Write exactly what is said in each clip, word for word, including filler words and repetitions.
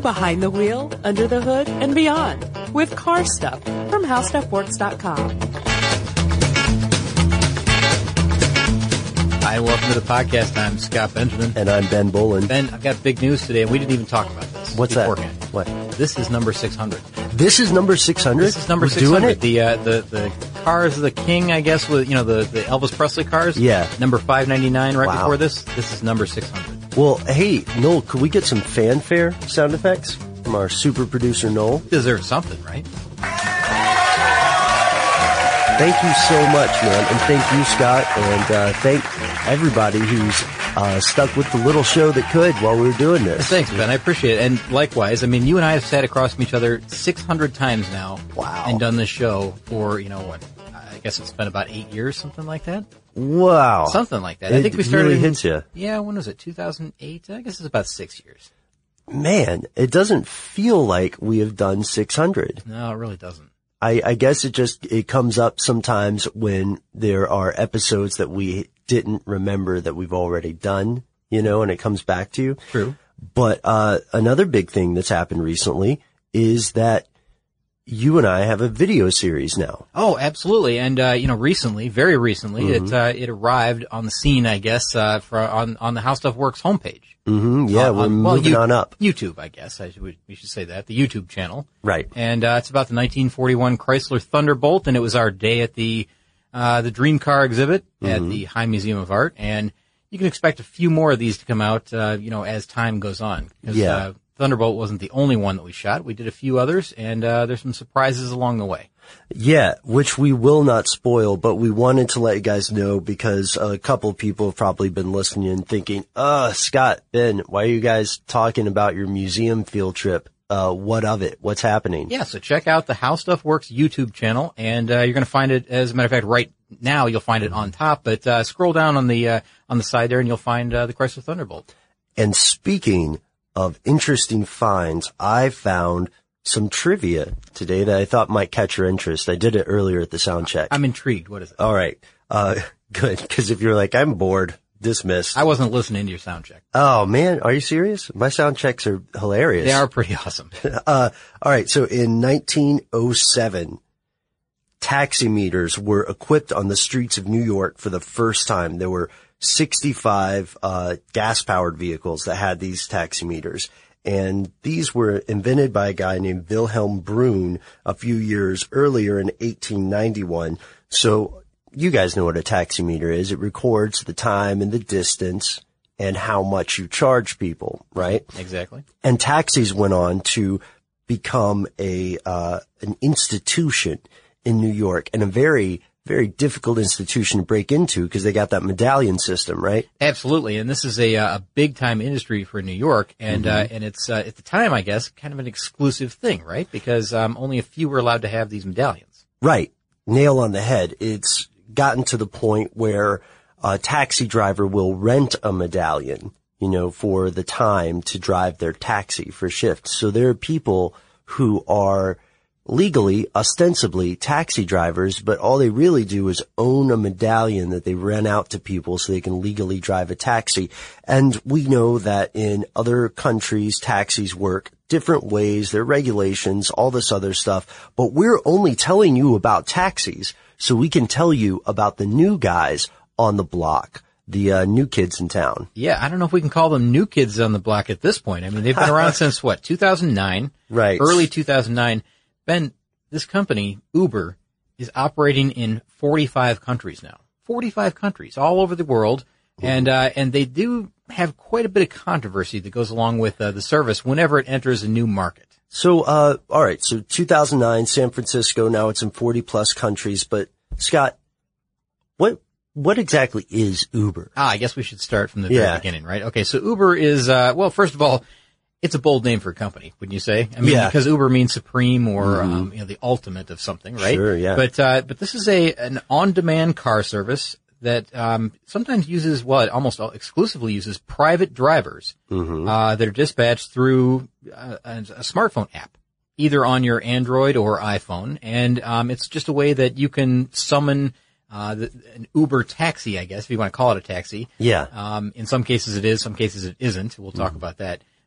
behind the wheel, under the hood, and beyond with Car Stuff from how stuff works dot com. Hi, welcome to the podcast. I'm Scott Benjamin. And I'm Ben Bolin. Ben, I've got big news today, and we didn't even talk about this. What's beforehand. that? What? This is number six hundred. This is number six hundred? This is number We're six hundred. Doing it? The, uh, the, the Cars of the King, I guess, with, you know, the, the Elvis Presley cars. Yeah. Number five ninety-nine right Wow. before this. This is number six hundred. Well, hey, Noel, could we get some fanfare sound effects from our super producer, Noel? Deserves something, right? Thank you so much, man. And thank you, Scott. And uh, thank everybody who's uh, stuck with the little show that could while we were doing this. Thanks, Ben. I appreciate it. And likewise, I mean, you and I have sat across from each other six hundred times now. Wow. And done this show for, you know, what? I guess it's been about eight years, something like that. Wow. Something like that. It I think we started really in, hits you. Yeah, when was it? two thousand eight? I guess it's about six years. Man, it doesn't feel like we have done six hundred. No, it really doesn't. I, I guess it just, it comes up sometimes when there are episodes that we didn't remember that we've already done, you know, and it comes back to you. True. But, uh, another big thing that's happened recently is that you and I have a video series now. Oh, absolutely. And, uh, you know, recently, very recently, Mm-hmm. it, uh, it arrived on the scene, I guess, uh, for, on, on the How Stuff Works homepage. Mm-hmm. Yeah, Uh, we're on, well, moving you, on up. YouTube, I guess. I should, we, we should say that. The YouTube channel. Right. And, uh, it's about the nineteen forty-one Chrysler Thunderbolt, and it was our day at the, uh, the Dream Car exhibit at Mm-hmm. the High Museum of Art. And you can expect a few more of these to come out, uh, you know, as time goes on. 'Cause, Yeah. Uh, Thunderbolt wasn't the only one that we shot. We did a few others, and, uh, there's some surprises along the way. Yeah, which we will not spoil, but we wanted to let you guys know because a couple of people have probably been listening and thinking, uh, Scott, Ben, why are you guys talking about your museum field trip? Uh, what of it? What's happening? Yeah, so check out the How Stuff Works YouTube channel, and uh, you're going to find it. As a matter of fact, right now you'll find it on top. But uh, scroll down on the uh, on the side there, and you'll find uh, the Chrysler Thunderbolt. And speaking of interesting finds, I found some trivia today that I thought might catch your interest. I did it earlier at the sound check. I'm intrigued. What is it? All right, uh, good. Because if you're like, I'm bored, dismissed. I wasn't listening to your sound check. Oh man, are you serious? My sound checks are hilarious. They are pretty awesome. Uh, all right. So in nineteen oh seven, taximeters were equipped on the streets of New York for the first time. There were sixty-five, uh, gas-powered vehicles that had these taximeters. And these were invented by a guy named Wilhelm Brun a few years earlier in eighteen ninety-one. So you guys know what a taximeter is. It records the time and the distance and how much you charge people, right? Exactly. And taxis went on to become a uh an institution in New York, and a very, very difficult institution to break into because they got that medallion system, right? Absolutely, and this is a uh, a big time industry for New York, and Mm-hmm. uh, and it's uh, at the time, I guess, kind of an exclusive thing, right? Because um, only a few were allowed to have these medallions. Right. Nail on the head. It's gotten to the point where a taxi driver will rent a medallion, you know, for the time to drive their taxi for shift. So there are people who are legally, ostensibly taxi drivers, but all they really do is own a medallion that they rent out to people so they can legally drive a taxi. And we know that in other countries, taxis work different ways, their regulations, all this other stuff. But we're only telling you about taxis so we can tell you about the new guys on the block, the uh, new kids in town. Yeah, I don't know if we can call them new kids on the block at this point. I mean, they've been around since what, two thousand nine? Right. Early two thousand nine. Ben, this company, Uber, is operating in forty-five countries now. forty-five countries all over the world. And, uh, and they do have quite a bit of controversy that goes along with uh, the service whenever it enters a new market. So, uh, all right. So two thousand nine, San Francisco. Now it's in forty plus countries. But Scott, what, what exactly is Uber? Ah, I guess we should start from the Yeah. very beginning, right? Okay. So Uber is, uh, well, first of all, it's a bold name for a company, wouldn't you say? I mean, Yeah. because Uber means supreme or, um, you know, the ultimate of something, right? Sure, yeah. But, uh, but this is a, an on-demand car service that, um, sometimes uses, well, it almost exclusively uses private drivers, Mm-hmm. uh, that are dispatched through uh, a, a smartphone app, either on your Android or iPhone. And, um, it's just a way that you can summon, uh, the, an Uber taxi, I guess, if you want to call it a taxi. Yeah. Um, in some cases it is, some cases it isn't. We'll talk about that.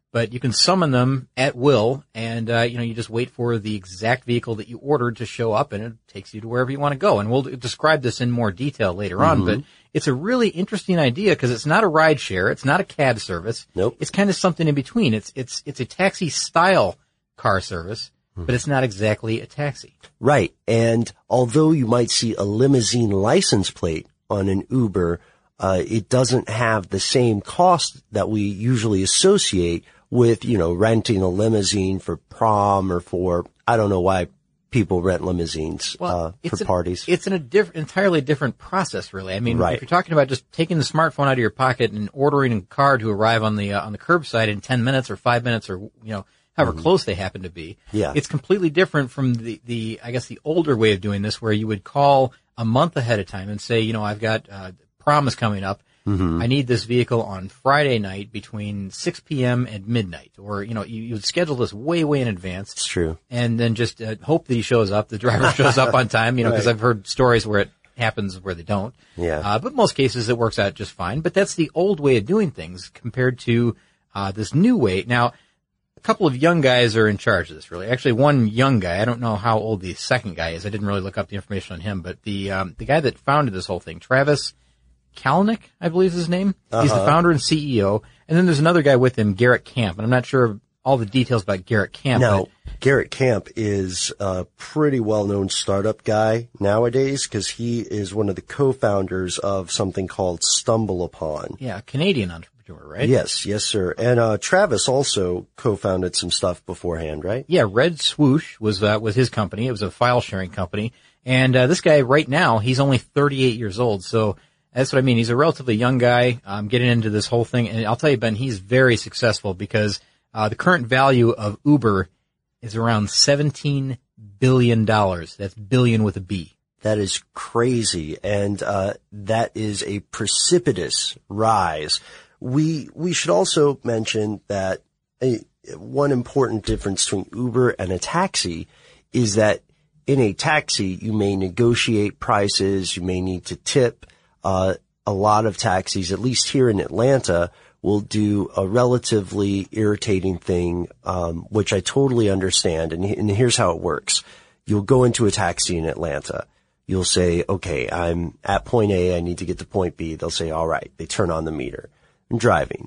but you can summon them at will, and uh, you know you just wait for the exact vehicle that you ordered to show up, and it takes you to wherever you want to go. And we'll describe this in more detail later mm-hmm. on, but it's a really interesting idea because it's not a ride share, it's not a cab service. Nope. It's kind of something in between. It's it's it's a taxi style car service, mm-hmm. but it's not exactly a taxi. Right. And although you might see a limousine license plate on an Uber, uh, it doesn't have the same cost that we usually associate with, you know, renting a limousine for prom or for, I don't know why people rent limousines, well, uh, for an, parties. It's an a diff- entirely different process, really. I mean, right. if you're talking about just taking the smartphone out of your pocket and ordering a car to arrive on the, uh, on the curbside in ten minutes or five minutes or, you know, however mm-hmm. close they happen to be. Yeah. It's completely different from the, the, I guess the older way of doing this where you would call a month ahead of time and say, you know, I've got, uh, prom is coming up. Mm-hmm. I need this vehicle on Friday night between six p.m. and midnight. Or, you know, you, you would schedule this way, way in advance. It's true. And then just uh, hope that he shows up, the driver shows up on time, you know, because right. I've heard stories where it happens where they don't. Yeah. Uh, but most cases it works out just fine. But that's the old way of doing things compared to uh this new way. Now, a couple of young guys are in charge of this, really. Actually, one young guy, I don't know how old the second guy is. I didn't really look up the information on him. But the um the guy that founded this whole thing, Travis Kalanick, I believe is his name. Uh-huh. He's the founder and C E O. And then there's another guy with him, Garrett Camp. And I'm not sure all the details about Garrett Camp. No, but Garrett Camp is a pretty well-known startup guy nowadays because he is one of the co-founders of something called StumbleUpon. Yeah, a Canadian entrepreneur, right? Yes, yes, sir. And uh Travis also co-founded some stuff beforehand, right? Yeah, Red Swoosh was uh, was his company. It was a file-sharing company. And uh this guy right now, he's only thirty-eight years old, so that's what I mean. He's a relatively young guy, um, getting into this whole thing. And I'll tell you, Ben, he's very successful because, uh, the current value of Uber is around seventeen billion dollars. That's billion with a B. That is crazy. And, uh, that is a precipitous rise. We, we should also mention that a, one important difference between Uber and a taxi is that in a taxi, you may negotiate prices, you may need to tip. Uh, a lot of taxis, at least here in Atlanta, will do a relatively irritating thing, um, which I totally understand. And, and here's how it works. You'll go into a taxi in Atlanta. You'll say, okay, I'm at point A. I need to get to point B. They'll say, all right. They turn on the meter. I'm driving.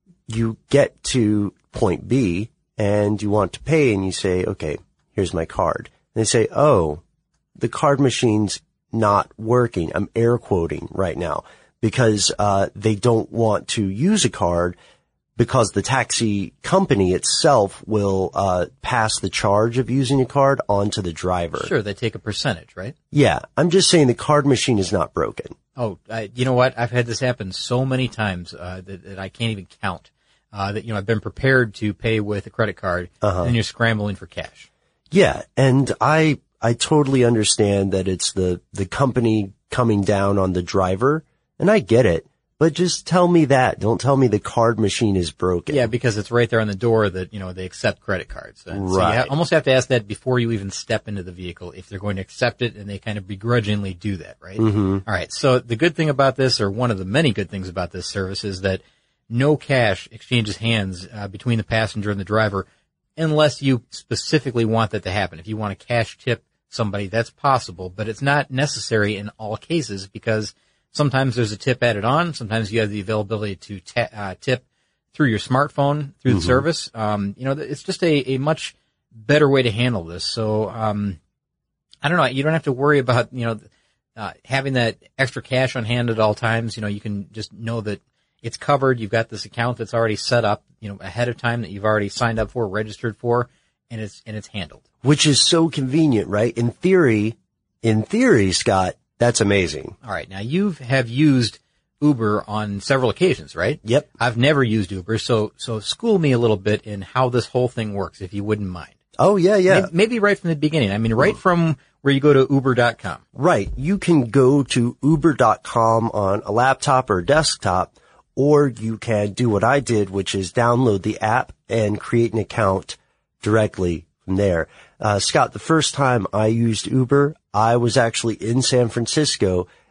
You get to point B and you want to pay and you say, okay, here's my card. And they say, oh, the card machine's not working. I'm air quoting right now because, uh, they don't want to use a card because the taxi company itself will, uh, pass the charge of using a card onto the driver. Sure. They take a percentage, right? Yeah. I'm just saying the card machine is not broken. Oh, I, you know what? I've had this happen so many times, uh, that, that I can't even count. Uh, that, you know, I've been prepared to pay with a credit card uh-huh. and you're scrambling for cash. Yeah. And I, I totally understand that it's the, the company coming down on the driver, and I get it, but just tell me that. Don't tell me the card machine is broken. Yeah, because it's right there on the door that, you know, they accept credit cards. And right. So you ha- almost have to ask that before you even step into the vehicle if they're going to accept it, and they kind of begrudgingly do that, right? Mm-hmm. All right. So the good thing about this, or one of the many good things about this service, is that no cash exchanges hands uh, between the passenger and the driver unless you specifically want that to happen. If you want a cash tip somebody, that's possible, but it's not necessary in all cases because sometimes there's a tip added on. Sometimes you have the availability to ta- uh, tip through your smartphone, through mm-hmm. the service. Um, you know, it's just a, a much better way to handle this. So, um, I don't know. You don't have to worry about, you know, uh, having that extra cash on hand at all times. You know, you can just know that it's covered. You've got this account that's already set up, you know, ahead of time that you've already signed up for, registered for, and it's, and it's handled. Which is so convenient, right? In theory, in theory, Scott, that's amazing. All right. Now you have used Uber on several occasions, right? Yep. I've never used Uber. So, so school me a little bit in how this whole thing works, if you wouldn't mind. Oh, yeah, yeah. Maybe, maybe right from the beginning. I mean, right from where you go to uber dot com. Right. You can go to uber dot com on a laptop or a desktop, or you can do what I did, which is download the app and create an account directly from there. Uh, Scott, the first time I used Uber, I was actually in San Francisco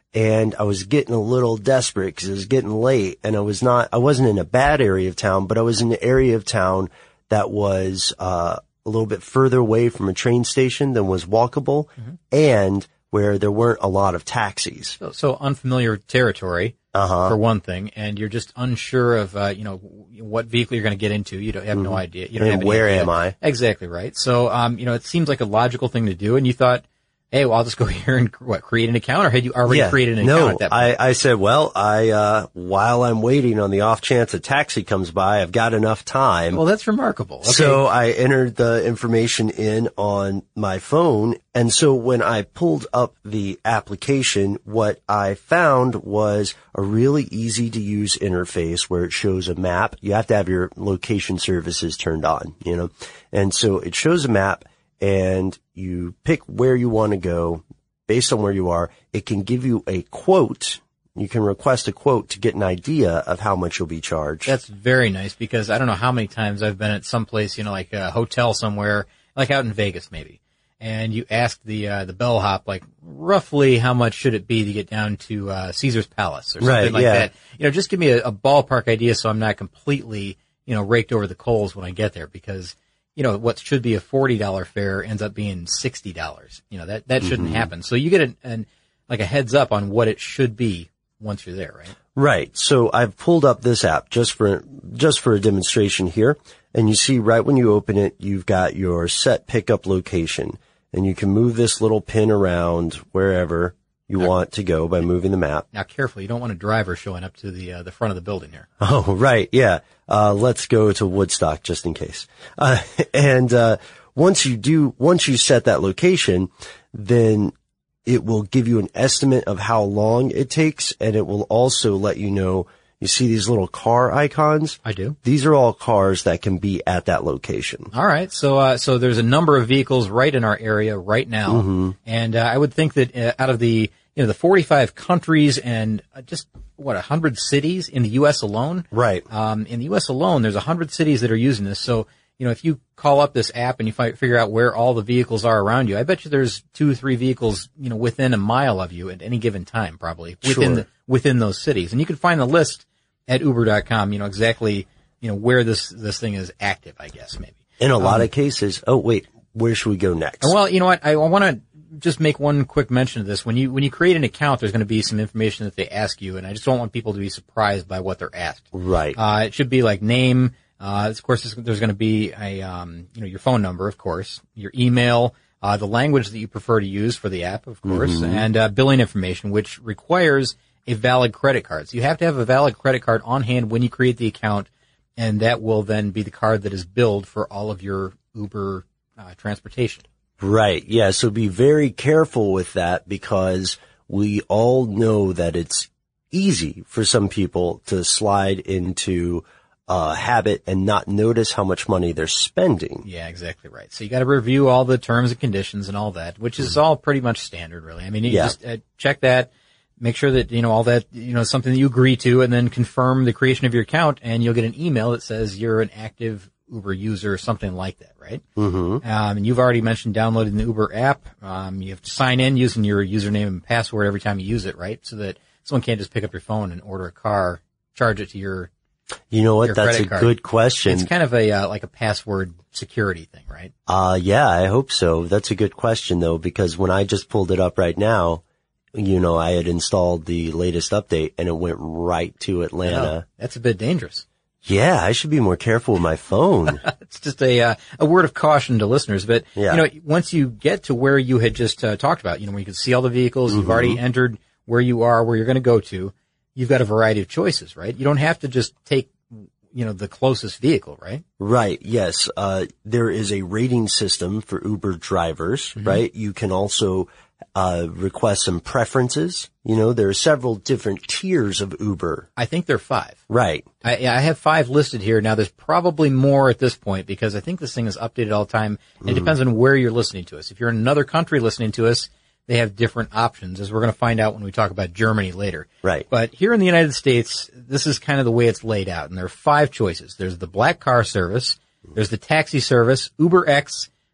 and I was getting a little desperate because it was getting late, and I was not, I wasn't in a bad area of town, but I was in an area of town that was, uh, a little bit further away from a train station than was walkable, mm-hmm. and where there weren't a lot of taxis. So, so unfamiliar territory, uh-huh. for one thing, and you're just unsure of, uh, you know, what vehicle you're going to get into. You don't have mm-hmm. no idea. You don't and have any where idea. am I? Exactly right. So, um, you know, it seems like a logical thing to do, and you thought, hey, well, I'll just go here and, what, create an account, or had you already yeah, created an no, account at that point? I, I said, well, I, uh, while I'm waiting on the off chance a taxi comes by, I've got enough time. Well, that's remarkable. Okay. So I entered the information in on my phone, and so when I pulled up the application, what I found was a really easy to use interface where it shows a map. You have to have your location services turned on, you know, and so it shows a map, and you pick where you want to go based on where you are. It can give you a quote. You can request a quote to get an idea of how much you'll be charged. That's very nice, because I don't know how many times I've been at some place, you know, like a hotel somewhere, like out in Vegas maybe, and you ask the uh, the bellhop, like, roughly how much should it be to get down to uh, Caesar's Palace or something right, like yeah. that. You know, just give me a, a ballpark idea so I'm not completely, you know, raked over the coals when I get there, because you know, what should be a forty dollars fare ends up being sixty dollars. You know, that, that shouldn't mm-hmm. happen. So you get an, an, like a heads up on what it should be once you're there, right? Right. So I've pulled up this app just for, just for a demonstration here. And you see right when you open it, you've got your set pickup location, and you can move this little pin around wherever you now, want to go by moving the map. Now careful, you don't want a driver showing up to the, uh, the front of the building here. Oh, right. Yeah. Uh, let's go to Woodstock just in case. Uh, and, uh, once you do, once you set that location, then it will give you an estimate of how long it takes, and it will also let you know, you see these little car icons? I do. These are all cars that can be at that location. All right. So, uh, so there's a number of vehicles right in our area right now. Mm-hmm. And, uh, I would think that uh, out of the, you know, the forty-five countries and uh, just, what, one hundred cities in the U S alone? Right. Um, in the U S alone, there's one hundred cities that are using this. So, you know, if you call up this app and you fi- figure out where all the vehicles are around you, I bet you there's two or three vehicles, you know, within a mile of you at any given time, probably within sure. the, within those cities. And you can find the list at Uber dot com, you know, exactly, you know, where this, this thing is active, I guess, maybe. In a lot um, of cases. Oh, wait, where should we go next? Well, you know what? I, I want to just make one quick mention of this. When you, when you create an account, there's going to be some information that they ask you, and I just don't want people to be surprised by what they're asked. Right. Uh, it should be like name, uh, of course, there's going to be a, um, you know, your phone number, of course, your email, uh, the language that you prefer to use for the app, of course, mm-hmm. and, uh, billing information, which requires a valid credit card. So you have to have a valid credit card on hand when you create the account, and that will then be the card that is billed for all of your Uber, uh, transportation. Right. Yeah. So be very careful with that, because we all know that it's easy for some people to slide into a habit and not notice how much money they're spending. Yeah, exactly right. So you got to review all the terms and conditions and all that, which is all pretty much standard, really. I mean, you yeah. just uh, check that, make sure that, you know, all that, you know, something that you agree to, and then confirm the creation of your account, and you'll get an email that says you're an active Uber user or something like that, right? Mm-hmm. Um, and you've already mentioned downloading the Uber app. Um, you have to sign in using your username and password every time you use it, right? So that someone can't just pick up your phone and order a car, charge it to your You know what? That's a card. good question. It's kind of a, uh, like a password security thing, right? Uh, yeah, I hope so. That's a good question though, because when I just pulled it up right now, you know, I had installed the latest update and it went right to Atlanta. Oh, that's a bit dangerous. Yeah, I should be more careful with my phone. It's just a, uh, a word of caution to listeners. But, yeah. you know, once you get to where you had just uh, talked about, you know, where you can see all the vehicles, mm-hmm. you've already entered where you are, where you're going to go to, you've got a variety of choices, right? You don't have to just take, you know, the closest vehicle, right? Right. Yes. Uh, there is a rating system for Uber drivers, mm-hmm. right? You can also, uh, request some preferences. You know, there are several different tiers of Uber. I think there are five. Right. I, I have five listed here. Now there's probably more at this point, because I think this thing is updated all the time. And mm. it depends on where you're listening to us. If you're in another country listening to us, they have different options, as we're going to find out when we talk about Germany later. Right. But here in the United States, this is kind of the way it's laid out. And there are five choices. There's the black car service. There's the taxi service, UberX,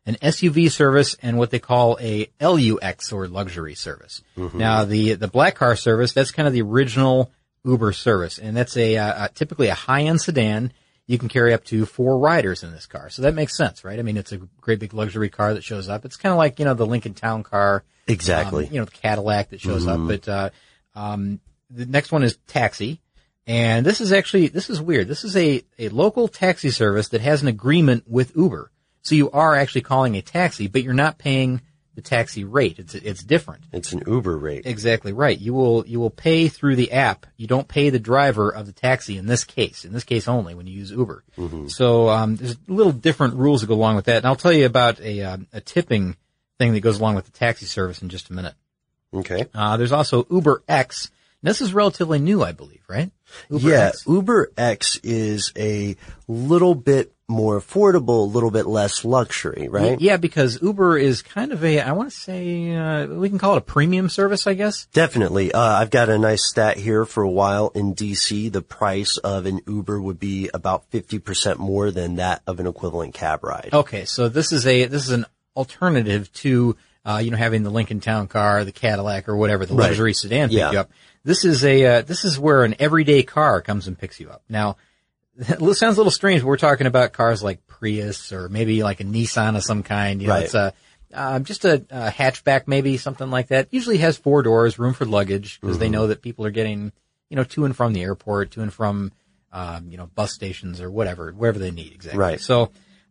an S U V service, and what they call a L U X, or luxury service. Mm-hmm. Now, the the black car service, that's kind of the original Uber service, and that's a, uh, typically a high-end sedan. You can carry up to four riders in this car, so that makes sense, right? I mean, it's a great big luxury car that shows up. It's kind of like, you know, the Lincoln Town Car. Exactly. Um, you know, the Cadillac that shows mm-hmm. up. But uh um the next one is taxi. And this is actually, this is weird. This is a, a local taxi service that has an agreement with Uber. So you are actually calling a taxi, but you're not paying the taxi rate. It's, it's different. It's an Uber rate. Exactly right. You will, you will pay through the app. You don't pay the driver of the taxi in this case, in this case only when you use Uber. Mm-hmm. So, um, there's little different rules that go along with that. And I'll tell you about a, uh, a tipping thing that goes along with the taxi service in just a minute. Okay. Uh, there's also Uber X. This is relatively new, I believe, right? Uber yeah, X. Uber X is a little bit more affordable, a little bit less luxury, right? Yeah, because Uber is kind of a, I want to say, uh, we can call it a premium service, I guess. Definitely. Uh, I've got a nice stat here. For a while in D C, the price of an Uber would be about fifty percent more than that of an equivalent cab ride. Okay, so this is a, this is an alternative to, uh, you know, having the Lincoln Town Car, the Cadillac, or whatever, the right. luxury sedan pick yeah. you up. This is a, uh, this is where an everyday car comes and picks you up. Now, it sounds a little strange, but we're talking about cars like Prius or maybe like a Nissan of some kind. You know, right. it's a, uh, just a, a hatchback, maybe something like that. Usually has four doors, room for luggage, because mm-hmm. they know that people are getting, you know, to and from the airport, to and from, um, you know, bus stations or whatever, wherever they need exactly. Right. So,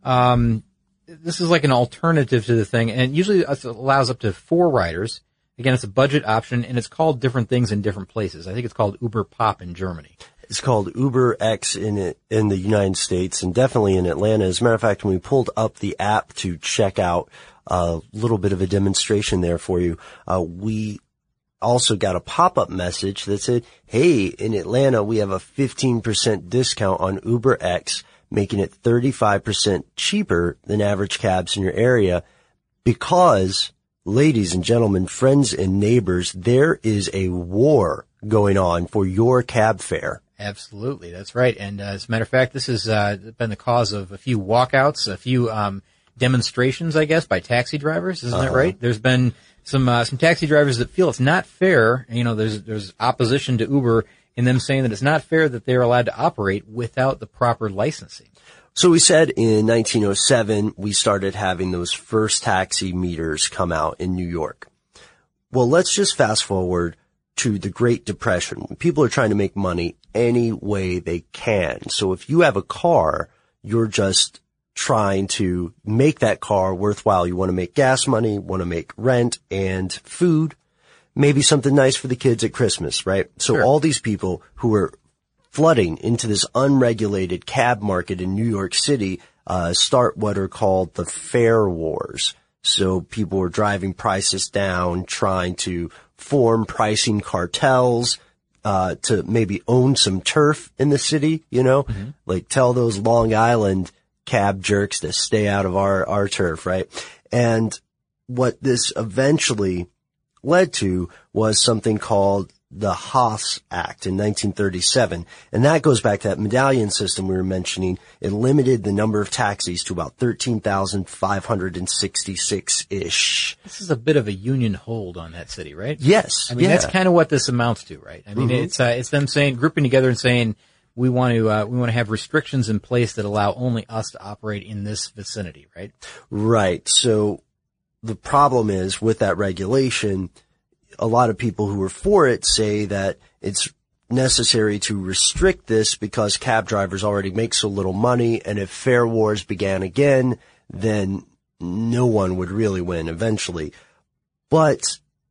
um, this is like an alternative to the thing, and usually it allows up to four riders. Again, it's a budget option, and it's called different things in different places. I think it's called Uber Pop in Germany. It's called Uber X in it, in the United States, and definitely in Atlanta. As a matter of fact, when we pulled up the app to check out a little bit of a demonstration there for you, uh, we also got a pop-up message that said, hey, in Atlanta, we have a fifteen percent discount on Uber X, making it thirty-five percent cheaper than average cabs in your area, because, ladies and gentlemen, friends and neighbors, there is a war going on for your cab fare. Absolutely, that's right. And uh, as a matter of fact, this has uh, been the cause of a few walkouts, a few um, demonstrations, I guess, by taxi drivers. Isn't uh-huh. that right? There's been some uh, some taxi drivers that feel it's not fair. You know, there's there's opposition to Uber in them saying that it's not fair that they're allowed to operate without the proper licensing. So we said in nineteen oh seven, we started having those first taxi meters come out in New York. Well, let's just fast forward to the Great Depression, when people are trying to make money any way they can. So if you have a car, you're just trying to make that car worthwhile. You want to make gas money, want to make rent and food, maybe something nice for the kids at Christmas, right? So Sure. all these people who are flooding into this unregulated cab market in New York City uh start what are called the fare wars. So people are driving prices down, trying to form pricing cartels uh to maybe own some turf in the city, you know, mm-hmm. like tell those Long Island cab jerks to stay out of our our turf, right? And what this eventually led to was something called the Haas Act in nineteen thirty-seven. And that goes back to that medallion system we were mentioning. It limited the number of taxis to about thirteen thousand five hundred sixty-six-ish. This is a bit of a union hold on that city, right? Yes. I mean, yeah. that's kind of what this amounts to, right? I mean, mm-hmm. it's, uh, it's them saying, grouping together and saying, we want to, uh, we want to have restrictions in place that allow only us to operate in this vicinity, right? Right. So the problem is with that regulation, a lot of people who are for it say that it's necessary to restrict this because cab drivers already make so little money, and if fare wars began again, then no one would really win eventually. But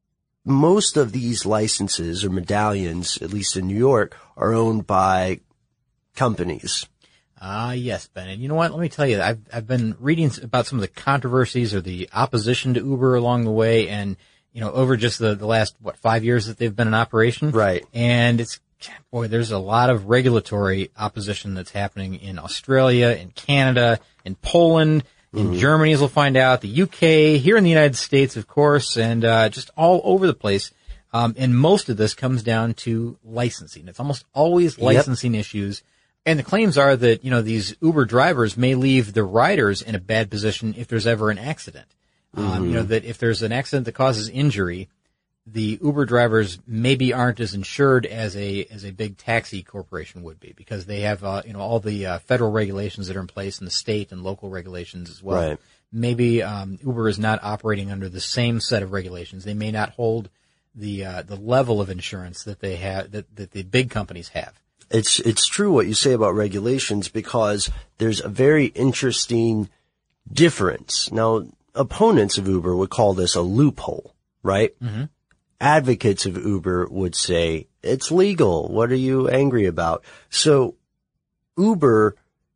most of these licenses or medallions, at least in New York, are owned by companies. Ah, uh, yes, Ben. And you know what? Let me tell you, I've, I've been reading about some of the controversies or the opposition to Uber along the way, and you know, over just the, the last, what, five years that they've been in operation. Right. And it's, boy, there's a lot of regulatory opposition that's happening in Australia, in Canada, in Poland, in mm-hmm. Germany, as we'll find out, the U K, here in the United States, of course, and, uh, just all over the place. Um, and most of this comes down to licensing. It's almost always licensing yep. issues. And the claims are that, you know, these Uber drivers may leave the riders in a bad position if there's ever an accident. Mm-hmm. Um, you know, that if there's an accident that causes injury, the Uber drivers maybe aren't as insured as a as a big taxi corporation would be, because they have uh, you know all the uh, federal regulations that are in place and the state and local regulations as well. Right. Maybe um, Uber is not operating under the same set of regulations. They may not hold the uh, the level of insurance that they have that, that the big companies have. It's it's true what you say about regulations, because there's a very interesting difference. Now, opponents of Uber would call this a loophole, right? Mm-hmm. Advocates of Uber would say, it's legal. What are you angry about? So Uber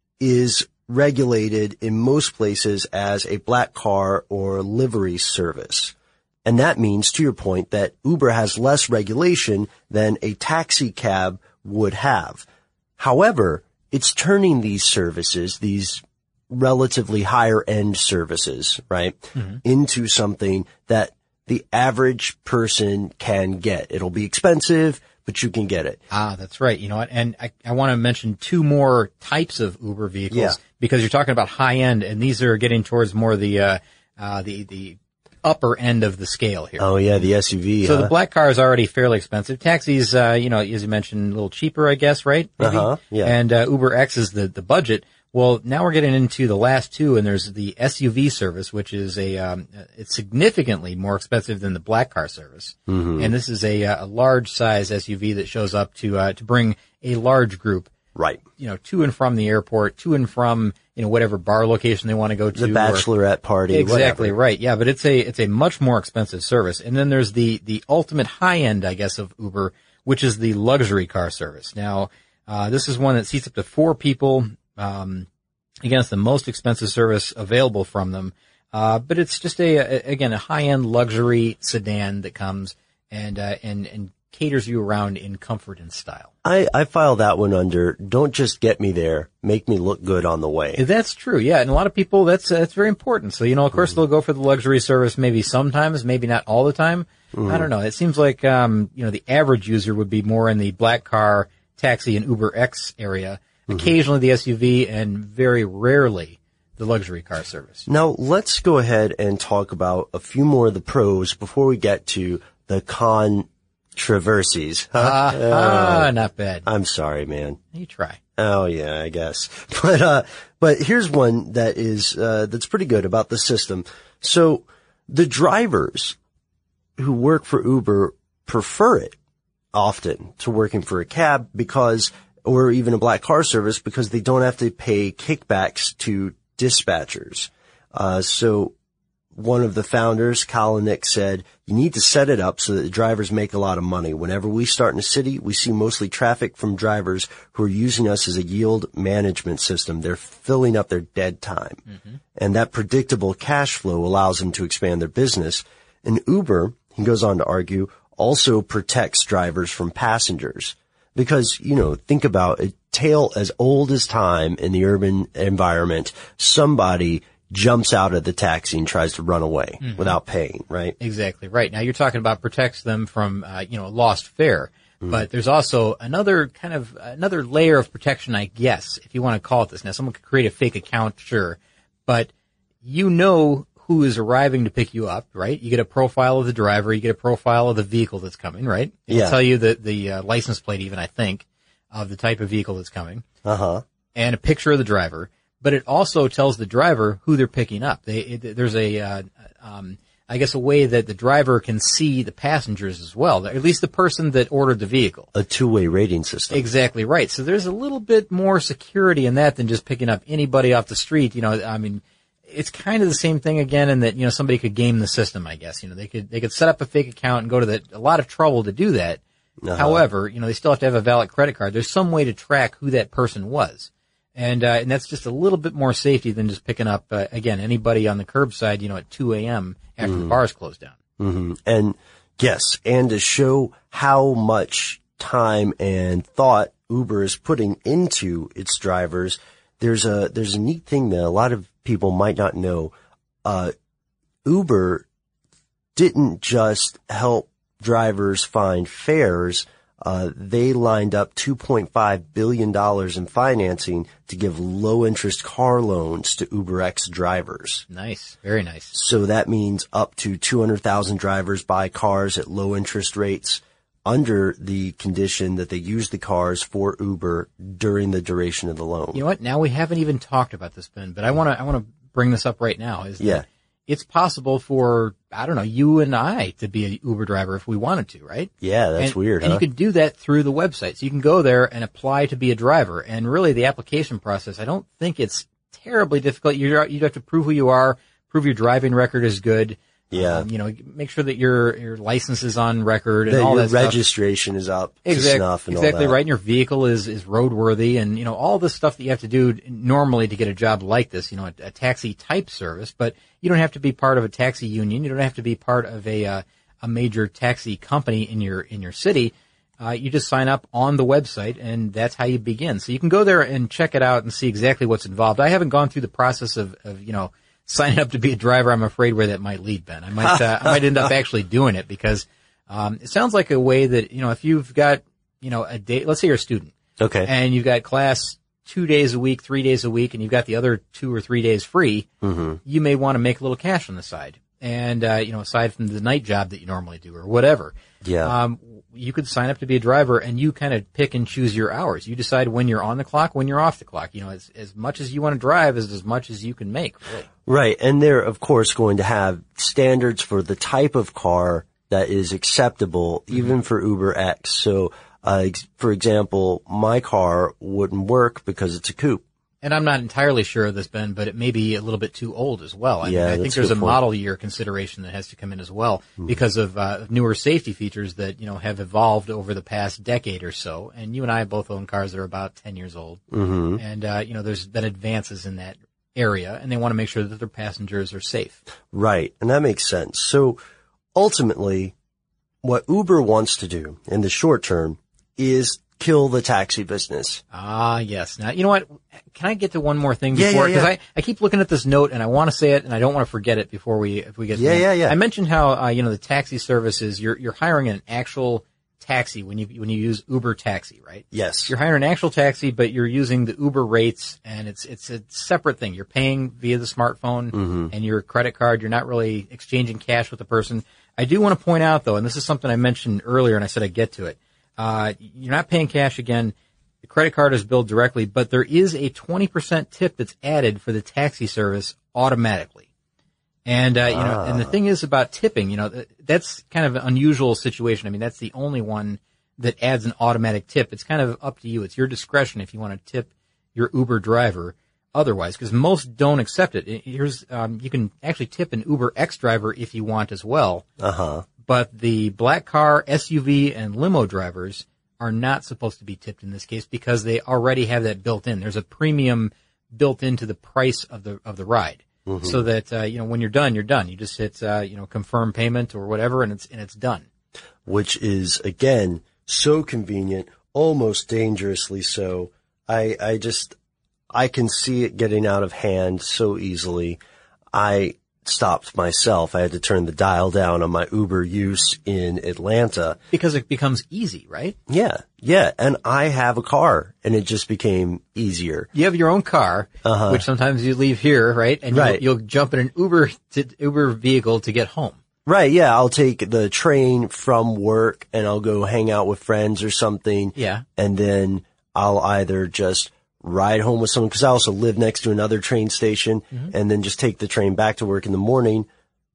is regulated in most places as a black car or livery service. And that means, to your point, that Uber has less regulation than a taxi cab would have. However, it's turning these services, these relatively higher end services, right, mm-hmm. into something that the average person can get. It'll be expensive, but you can get it. Ah, that's right. You know what? And I, I want to mention two more types of Uber vehicles, yeah. because you're talking about high end, and these are getting towards more the, uh, uh, the, the upper end of the scale here. Oh yeah, the S U V. So huh? the black car is already fairly expensive. Taxis, uh, you know, as you mentioned, a little cheaper, I guess, right? Maybe? Uh-huh. Yeah. And, uh, Uber X is the, the budget. Well, now we're getting into the last two, and there's the S U V service, which is a, um, it's significantly more expensive than the black car service. Mm-hmm. And this is a, a large size S U V that shows up to, uh, to bring a large group. Right. You know, to and from the airport, to and from, you know, whatever bar location they want to go to. The bachelorette or, party. Exactly, whatever. right. Yeah, but it's a, it's a much more expensive service. And then there's the, the ultimate high end, I guess, of Uber, which is the luxury car service. Now, uh, this is one that seats up to four people. Um, Again, it's the most expensive service available from them. Uh, but it's just a, a again, a high-end luxury sedan that comes and, uh, and, and caters you around in comfort and style. I, I file that one under, don't just get me there, make me look good on the way. That's true, yeah. And a lot of people, that's, uh, that's very important. So, you know, of course mm. they'll go for the luxury service maybe sometimes, maybe not all the time. Mm. I don't know. It seems like, um, you know, the average user would be more in the black car, taxi, and Uber X area. Mm-hmm. Occasionally the S U V, and very rarely the luxury car service. Now, let's go ahead and talk about a few more of the pros before we get to the controversies. Huh? Ah, uh, not bad. I'm sorry, man. You try. Oh, yeah, I guess. But, uh, but here's one that is, uh, that's pretty good about the system. So the drivers who work for Uber prefer it often to working for a cab, because or even a black car service, because they don't have to pay kickbacks to dispatchers. Uh, so one of the founders, Kalanick, said, you need to set it up so that the drivers make a lot of money. Whenever we start in a city, we see mostly traffic from drivers who are using us as a yield management system. They're filling up their dead time. Mm-hmm. And that predictable cash flow allows them to expand their business. And Uber, he goes on to argue, also protects drivers from passengers. Because, you know, think about a tale as old as time in the urban environment. Somebody jumps out of the taxi and tries to run away mm-hmm. without paying, right? Exactly right. Now you're talking about protects them from, uh, you know, lost fare. Mm-hmm. But there's also another kind of, another layer of protection, I guess, if you want to call it this. Now someone could create a fake account, sure. But you know who is arriving to pick you up, right? You get a profile of the driver, you get a profile of the vehicle that's coming, right? It'll yeah. tell you the, the uh, license plate even, I think, of the type of vehicle that's coming. Uh-huh. And a picture of the driver. But it also tells the driver who they're picking up. They, it, there's a, uh, um, I guess a way that the driver can see the passengers as well, at least the person that ordered the vehicle. A two-way rating system. Exactly right. So there's a little bit more security in that than just picking up anybody off the street. You know, I mean, it's kind of the same thing again in that, you know, somebody could game the system, I guess. You know, they could, they could set up a fake account and go to the, a lot of trouble to do that. Uh-huh. However, you know, they still have to have a valid credit card. There's some way to track who that person was. And, uh, and that's just a little bit more safety than just picking up, uh, again, anybody on the curbside, you know, at two a.m. after mm. the bars close down. Mm-hmm. And yes, and to show how much time and thought Uber is putting into its drivers, there's a, there's a neat thing that a lot of people might not know. Uh, Uber didn't just help drivers find fares. uh, they lined up two point five billion dollars in financing to give low-interest car loans to UberX drivers. Nice. Very nice. So that means up to two hundred thousand drivers buy cars at low interest rates under the condition that they use the cars for Uber during the duration of the loan. You know what? Now we haven't even talked about this, Ben, but I want to I want to bring this up right now. Is that Yeah. it's possible for, I don't know, you and I to be an Uber driver if we wanted to, right? Yeah, that's and, weird, And huh? you can do that through the website. So you can go there and apply to be a driver. And really the application process, I don't think it's terribly difficult. You you have to prove who you are, prove your driving record is good. Yeah. Um, you know, make sure that your your license is on record and that all your that stuff. registration is up to Exact, snuff and exactly all that. right. And your vehicle is, is roadworthy and, you know, all the stuff that you have to do normally to get a job like this, you know, a, a taxi type service, but you don't have to be part of a taxi union. You don't have to be part of a, uh, a major taxi company in your, in your city. Uh, you just sign up on the website and that's how you begin. So you can go there and check it out and see exactly what's involved. I haven't gone through the process of, of, you know, signing up to be a driver. I'm afraid where that might lead, Ben. I might, uh, I might end up actually doing it because, um, it sounds like a way that, you know, if you've got, you know, a day, let's say you're a student. Okay. And you've got class two days a week, three days a week, and you've got the other two or three days free. Mm-hmm. You may want to make a little cash on the side. And, uh, you know, aside from the night job that you normally do or whatever. Yeah. Um, you could sign up to be a driver and you kind of pick and choose your hours. You decide when you're on the clock, when you're off the clock. You know, as, as much as you want to drive is as much as you can make, really. Right. And they're, of course, going to have standards for the type of car that is acceptable, mm-hmm. even for UberX. So, uh, ex- for example, my car wouldn't work because it's a coupe. And I'm not entirely sure of this, Ben, but it may be a little bit too old as well. I, yeah, mean, I think that's there's a a point. model year consideration that has to come in as well Mm-hmm. because of uh, newer safety features that, you know, have evolved over the past decade or so. And you and I both own cars that are about ten years old. Mm-hmm. And, uh, you know, there's been advances in that area and they want to make sure that their passengers are safe. Right. And that makes sense. So ultimately, what Uber wants to do in the short term is kill the taxi business. Ah, yes. Now, you know what? Can I get to one more thing Yeah, before? yeah, Because yeah. I, I keep looking at this note and I want to say it and I don't want to forget it before we, if we get to Yeah, the yeah, end. yeah. I mentioned how, uh, you know, the taxi services, you're, you're hiring an actual taxi when you, when you use Uber Taxi, right? Yes. You're hiring an actual taxi, but you're using the Uber rates and it's, it's a separate thing. You're paying via the smartphone Mm-hmm. and your credit card. You're not really exchanging cash with the person. I do want to point out though, and this is something I mentioned earlier and I said I'd get to it. Uh, you're not paying cash again. The credit card is billed directly, but there is a twenty percent tip that's added for the taxi service automatically. And, uh, you know, and the thing is about tipping, you know, th- that's kind of an unusual situation. I mean, that's the only one that adds an automatic tip. It's kind of up to you. It's your discretion if you want to tip your Uber driver otherwise, because most don't accept it. Here's, um, you can actually tip an Uber X driver if you want as well. Uh-huh. But the black car, S U V, and limo drivers are not supposed to be tipped in this case because they already have that built in. There's a premium built into the price of the of the ride, mm-hmm. so that uh, you know when you're done, you're done. You just hit uh, you know confirm payment or whatever, and it's and it's done. Which is again so convenient, almost dangerously so. I I just I can see it getting out of hand so easily. I stopped myself. I had to turn the dial down on my Uber use in Atlanta. Because it becomes easy, right? Yeah, yeah. And I have a car, and it just became easier. You have your own car, Uh-huh. which sometimes you leave here, right? And Right. You'll, you'll jump in an Uber to, Uber vehicle to get home. Right, yeah. I'll take the train from work, and I'll go hang out with friends or something. Yeah. And then I'll either just ride home with someone, because I also live next to another train station, Mm-hmm. and then just take the train back to work in the morning.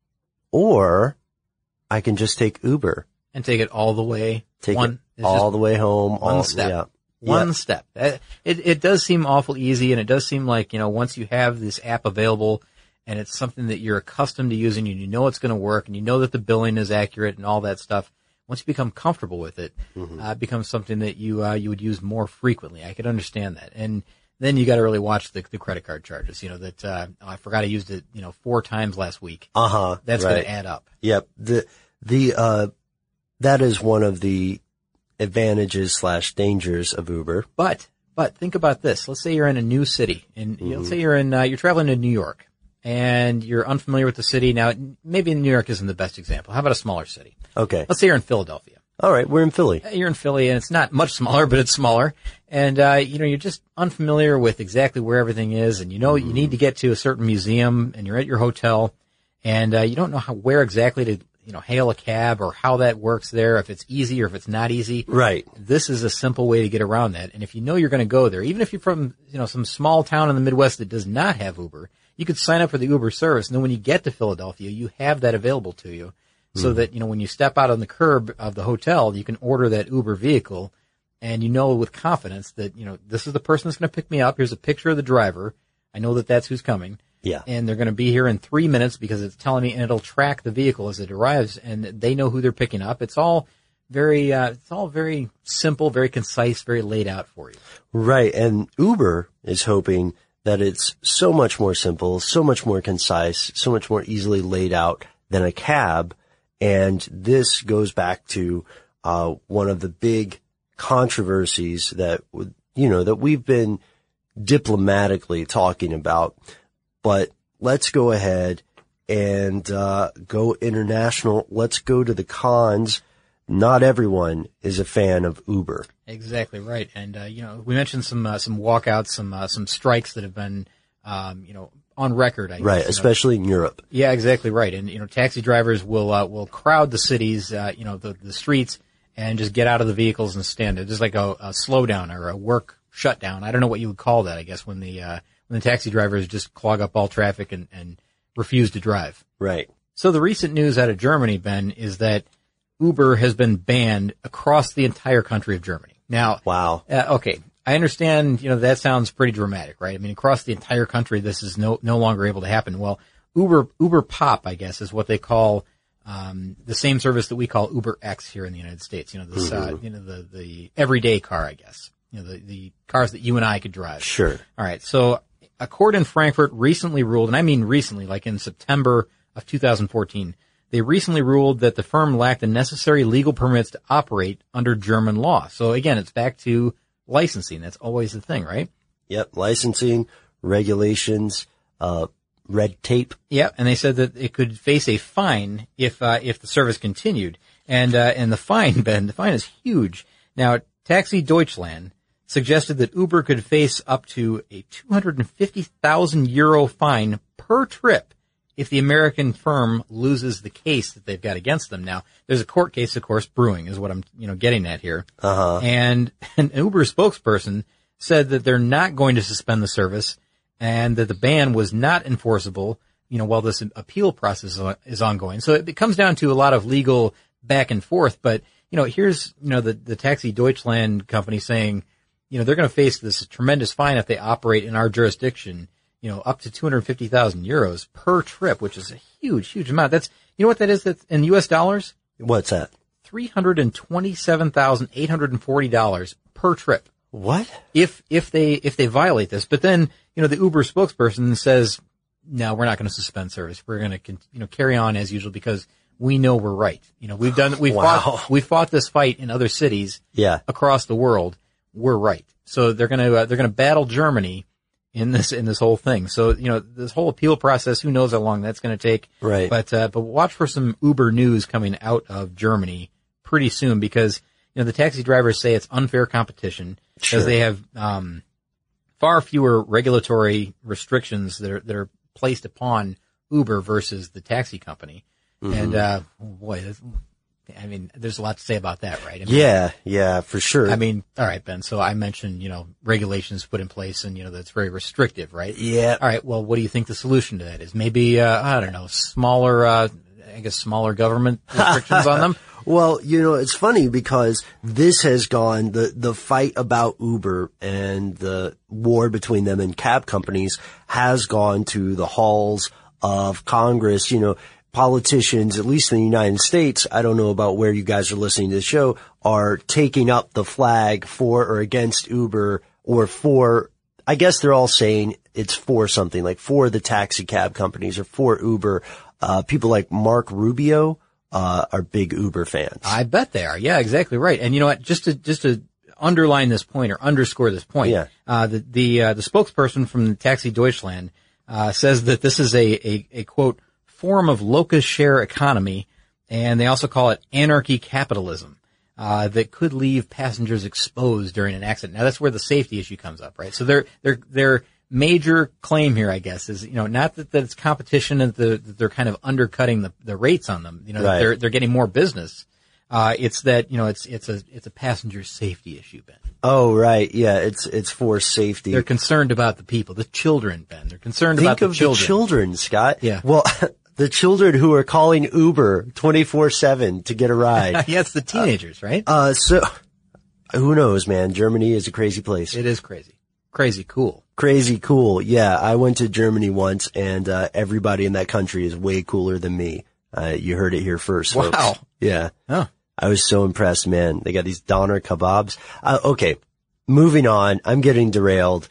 Or I can just take Uber. And take it all the way. Take one, it all the way home. one all, step. Yeah. One Yeah. step. Uh, It, it does seem awful easy, and it does seem like, you know, once you have this app available and it's something that you're accustomed to using and you know it's going to work and you know that the billing is accurate and all that stuff, once you become comfortable with it, Mm-hmm. uh, it becomes something that you, uh, you would use more frequently. I could understand that. And then you got to really watch the, the credit card charges, you know, that, uh, oh, I forgot I used it, you know, four times last week. Uh-huh. That's right. going to add up. Yep. The, the, uh, that is one of the advantages slash dangers of Uber. But, but think about this. Let's say you're in a new city and mm-hmm. let's say you're in, uh, you're traveling to New York and you're unfamiliar with the city. Now, maybe New York isn't the best example. How about a smaller city? Okay. Let's say you're in Philadelphia. All right, we're in Philly. You're in Philly, and it's not much smaller, but it's smaller. And, uh, you know, you're just unfamiliar with exactly where everything is, and you know you need to get to a certain museum, and you're at your hotel, and uh, you don't know how where exactly to, you know, hail a cab or how that works there, if it's easy or if it's not easy. Right. This is a simple way to get around that. And if you know you're going to go there, even if you're from, you know, some small town in the Midwest that does not have Uber, you could sign up for the Uber service, and then when you get to Philadelphia, you have that available to you. So that, you know, when you step out on the curb of the hotel, you can order that Uber vehicle, and you know with confidence that, you know, this is the person that's going to pick me up. Here's a picture of the driver. I know that that's who's coming. Yeah. And they're going to be here in three minutes because it's telling me, and it'll track the vehicle as it arrives, and they know who they're picking up. It's all very, uh, it's all very simple, very concise, very laid out for you. Right. And Uber is hoping that it's so much more simple, so much more concise, so much more easily laid out than a cab. And this goes back to uh one of the big controversies that, you know, that we've been diplomatically talking about. But let's go ahead and uh go international. Let's go to the cons. Not everyone is a fan of Uber. Exactly right. And, uh, you know, we mentioned some uh, some walkouts, some uh, some strikes that have been, um, you know, on record, I guess. Right, especially know. in Europe. Yeah, exactly right. And, you know, taxi drivers will, uh, will crowd the cities, uh, you know, the, the streets and just get out of the vehicles and stand there. Just like a, a slowdown or a work shutdown. I don't know what you would call that, I guess, when the, uh, when the taxi drivers just clog up all traffic and, and refuse to drive. Right. So the recent news out of Germany, Ben, is that Uber has been banned across the entire country of Germany. Now, wow. Uh, okay. I understand, you know, that sounds pretty dramatic, right? I mean, across the entire country, this is no, no longer able to happen. Well, Uber, Uber Pop, I guess, is what they call, um, the same service that we call Uber X here in the United States. You know, this, mm-hmm. uh, you know, the, the everyday car, I guess. You know, the, the cars that you and I could drive. Sure. All right. So a court in Frankfurt recently ruled, and I mean recently, like in September of two thousand fourteen, they recently ruled that the firm lacked the necessary legal permits to operate under German law. So again, it's back to licensing. That's always the thing, right? Yep. Licensing, regulations, uh, red tape. Yep. And they said that it could face a fine if, uh, if the service continued. And, uh, and the fine, Ben, the fine is huge. Now, Taxi Deutschland suggested that Uber could face up to a two hundred fifty thousand euro fine per trip if the American firm loses the case that they've got against them. Now, there's a court case, of course, brewing is what I'm, you know, getting at here. Uh-huh. And an Uber spokesperson said that they're not going to suspend the service and that the ban was not enforceable, you know, while this appeal process is ongoing. So it comes down to a lot of legal back and forth. But, you know, here's, you know, the, the Taxi Deutschland company saying, you know, they're going to face this tremendous fine if they operate in our jurisdiction, you know, up to two hundred fifty thousand euros per trip, which is a huge, huge amount. That's, you know what that is? That's in U S dollars? What's that? three hundred twenty-seven thousand eight hundred forty dollars per trip. What? If, if they, if they violate this. But then, you know, the Uber spokesperson says, no, we're not going to suspend service. We're going to, you know, carry on as usual because we know we're right. You know, we've done, we've wow. fought, we fought this fight in other cities yeah. across the world. We're right. So they're going to, uh, they're going to battle Germany in this, in this whole thing. So, you know, this whole appeal process, who knows how long that's going to take. Right. But, uh, but watch for some Uber news coming out of Germany pretty soon because, you know, the taxi drivers say it's unfair competition because sure. they have, um, far fewer regulatory restrictions that are, that are placed upon Uber versus the taxi company. Mm-hmm. And, uh, boy, that's, I mean, there's a lot to say about that, right? I mean, yeah, yeah, for sure. I mean, all right, Ben. So I mentioned, you know, regulations put in place and, you know, that's very restrictive, right? Yeah. All right. Well, what do you think the solution to that is? Maybe, uh, I don't know, smaller, uh, I guess smaller government restrictions on them? Well, you know, it's funny because this has gone, the, the fight about Uber and the war between them and cab companies has gone to the halls of Congress. You know, politicians, at least in the United States, I don't know about where you guys are listening to the show, are taking up the flag for or against Uber or for, I guess they're all saying it's for something, like for the taxi cab companies or for Uber. Uh, people like Mark Rubio, uh, are big Uber fans. I bet they are. Yeah, exactly right. And you know what? Just to, just to underline this point or underscore this point, yeah. uh, the, the, uh, the spokesperson from Taxi Deutschland, uh, says that this is a, a, a quote, form of locus share economy, and they also call it anarchy capitalism. uh, that could leave passengers exposed during an accident. Now that's where the safety issue comes up, right? So their their their major claim here, I guess, is, you know, not that, that it's competition and the, that they're kind of undercutting the, the rates on them, you know, Right. that they're they're getting more business. Uh, it's that, you know, it's it's a it's a passenger safety issue, Ben. Oh, right. Yeah, it's it's for safety. They're concerned about the people, the children, Ben. They're concerned Think about the of children. the children, Scott. Yeah. Well, the children who are calling Uber twenty-four seven to get a ride. Yeah, it's the teenagers, right? Uh, so who knows, man? Germany is a crazy place. It is crazy. Crazy cool. Crazy cool. Yeah, I went to Germany once, and uh, everybody in that country is way cooler than me. Uh, you heard it here first, folks. Wow. Yeah. Oh. I was so impressed, man. They got these doner kebabs. Uh, okay, moving on. I'm getting derailed.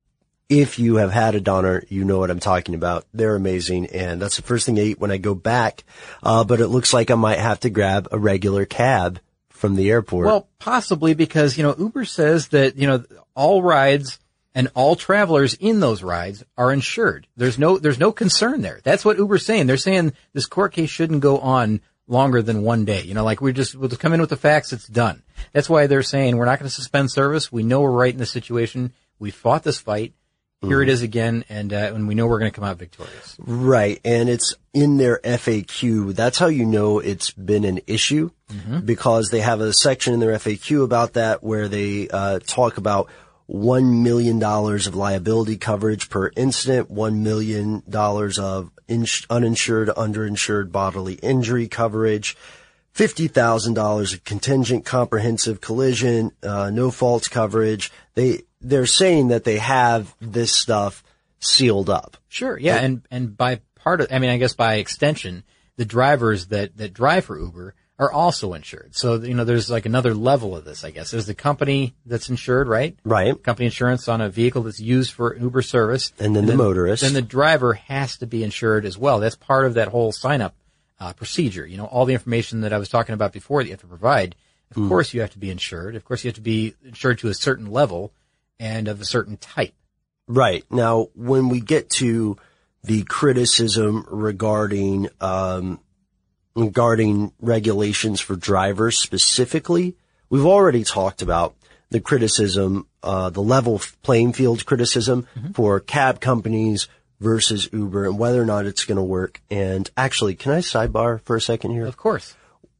If you have had a doner, you know what I'm talking about. They're amazing, and that's the first thing I eat when I go back. Uh, but it looks like I might have to grab a regular cab from the airport. Well, possibly because, you know, Uber says that, you know, all rides and all travelers in those rides are insured. There's no, there's no concern there. That's what Uber's saying. They're saying this court case shouldn't go on longer than one day. You know, like we just, we'll just come in with the facts. It's done. That's why they're saying we're not going to suspend service. We know we're right in this situation. We fought this fight. Here it is again, and uh, and we know we're going to come out victorious. Right, and it's in their F A Q. That's how you know it's been an issue, mm-hmm. because they have a section in their F A Q about that where they uh talk about one million dollars of liability coverage per incident, one million dollars of ins- uninsured, underinsured bodily injury coverage, fifty thousand dollars of contingent comprehensive collision, uh no faults coverage. They They're saying that they have this stuff sealed up. Sure, yeah, and and by part of, I mean, I guess by extension, the drivers that that drive for Uber are also insured. So, you know, there's like another level of this, I guess. There's the company that's insured, right? Right. Company insurance on a vehicle that's used for Uber service. And then and the then, motorist. Then the driver has to be insured as well. That's part of that whole sign-up uh, procedure. You know, all the information that I was talking about before that you have to provide. Of mm. course you have to be insured. Of course you have to be insured to a certain level and of a certain type. Right. Now, when we get to the criticism regarding, um, regarding regulations for drivers specifically, we've already talked about the criticism, uh, the level playing field criticism mm-hmm. for cab companies versus Uber and whether or not it's going to work. And actually, can I sidebar for a second here? Of course.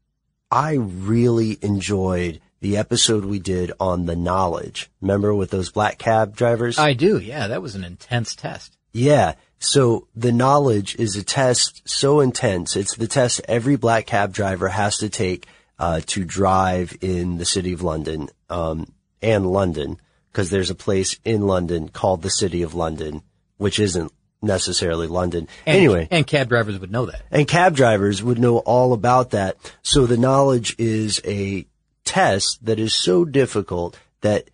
I really enjoyed the episode we did on the knowledge. Remember with those black cab drivers? I do, yeah. That was an intense test. Yeah. So the knowledge is a test so intense. It's the test every black cab driver has to take uh to drive in the city of London, um and London, because there's a place in London called the City of London, which isn't necessarily London. And, anyway. And cab drivers would know that. And cab drivers would know all about that. So the knowledge is a test that is so difficult that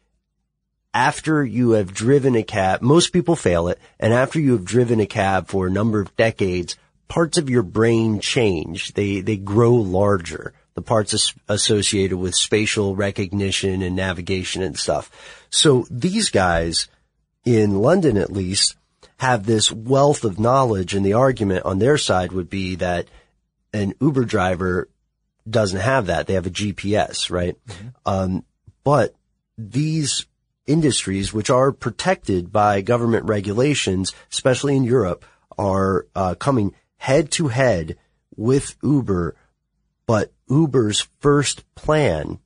after you have driven a cab, most people fail it, and after you have driven a cab for a number of decades, parts of your brain change. They, they grow larger. The parts as- associated with spatial recognition and navigation and stuff. So these guys, in London at least, have this wealth of knowledge, and the argument on their side would be that an Uber driver doesn't have that. They have a G P S, right? Mm-hmm. Um, but these industries, which are protected by government regulations, especially in Europe, are uh, coming head to head with Uber. But Uber's first plan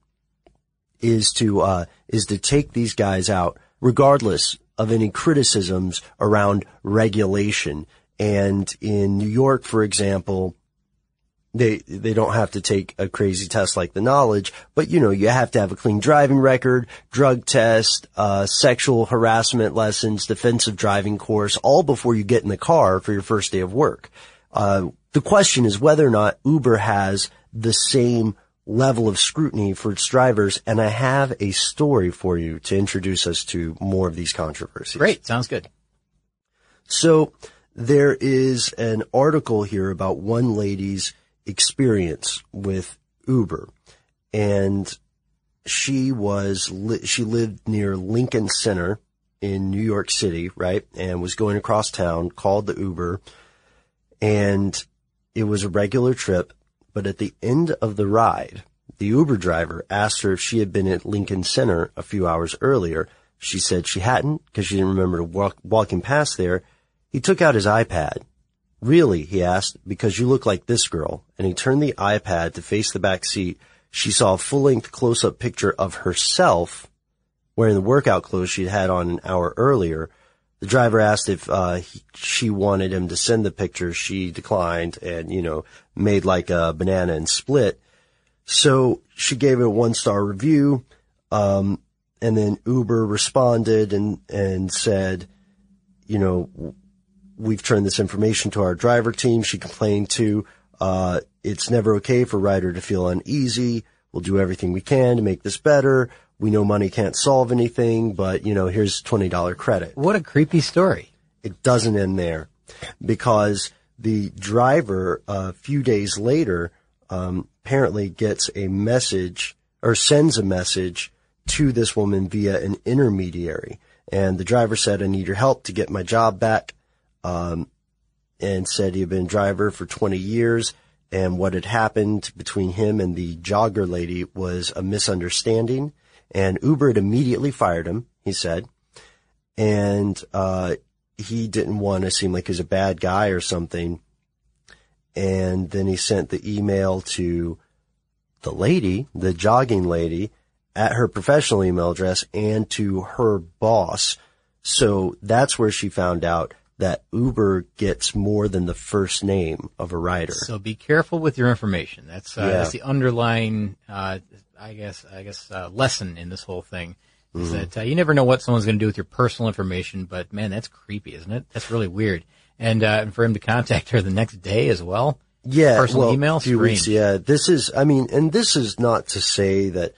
is to uh, is to take these guys out, regardless of any criticisms around regulation. And in New York, for example, They, they don't have to take a crazy test like the knowledge, but you know, you have to have a clean driving record, drug test, uh, sexual harassment lessons, defensive driving course, all before you get in the car for your first day of work. Uh, the question is whether or not Uber has the same level of scrutiny for its drivers, and I have a story for you to introduce us to more of these controversies. Great. Sounds good. So there is an article here about one lady's experience with Uber, and she was li- she lived near Lincoln Center in New York City, right, and was going across town, called the Uber, and it was a regular trip, but at the end of the ride, The Uber driver asked her if she had been at Lincoln Center a few hours earlier. She said she hadn't because she didn't remember walk, walking past there. He took out his iPad. Really, he asked, because you look like this girl. And he turned the iPad to face the back seat. She saw a full-length close-up picture of herself wearing the workout clothes she'd had on an hour earlier. The driver asked if uh he, she wanted him to send the picture. She declined and, you know, made like a banana and split. So she gave it a one-star review. Um, and then Uber responded and, and said, you know, we've turned this information to our driver team. She complained too. Uh, it's never okay for a rider to feel uneasy. We'll do everything we can to make this better. We know money can't solve anything, but, you know, here's twenty dollars credit. What a creepy story. It doesn't end there because the driver, a few days later, um, apparently gets a message or sends a message to this woman via an intermediary. And the driver said, I need your help to get my job back. Um, and said he had been a driver for twenty years. And what had happened between him and the jogger lady was a misunderstanding. And Uber had immediately fired him, he said. And, uh, he didn't want to seem like he was a bad guy or something. And then he sent the email to the lady, the jogging lady, at her professional email address and to her boss. So that's where she found out that Uber gets more than the first name of a rider. So be careful with your information. That's, uh, Yeah. that's the underlying, uh, I guess, I guess, uh, lesson in this whole thing is Mm-hmm. that, uh, you never know what someone's going to do with your personal information, but man, that's creepy, isn't it? That's really weird. And, uh, and for him to contact her the next day as well. Yeah. Personal well, email? a few weeks, Strange. yeah. This is, I mean, and this is not to say that